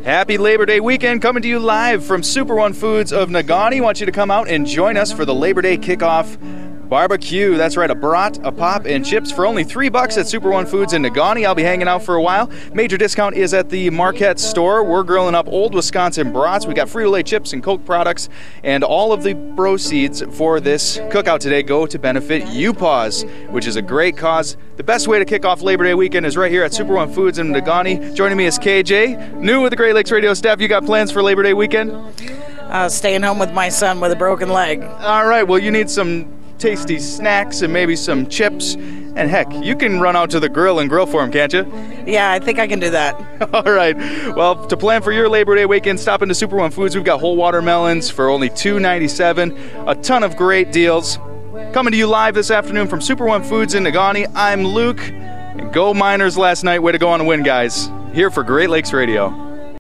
Happy Labor Day weekend, coming to you live from Super One Foods of Negaunee. Want you to come out and join us for the Labor Day kickoff barbecue. That's right, a brat, a pop, and chips for only $3 at Super One Foods in Negaunee. I'll be hanging out for a while. Major discount is at the Marquette store. We're grilling up old Wisconsin brats. We got Frito-Lay chips and Coke products, and all of the proceeds for this cookout today go to benefit UPAWS, which is a great cause. The best way to kick off Labor Day weekend is right here at Super One Foods in Negaunee. Joining me is KJ, new with the Great Lakes Radio staff. You got plans for Labor Day weekend? Staying home with my son with a broken leg. All right, well, you need some tasty snacks and maybe some chips. And heck, you can run out to the grill and grill for him, can't you? Yeah, I think I can do that. All right. Well, to plan for your Labor Day weekend, stop into Super One Foods. We've got whole watermelons for only $2.97. A ton of great deals. Coming to you live this afternoon from Super One Foods in Negaunee, I'm Luke. And go Miners last night. Way to go on a win, guys. Here for Great Lakes Radio.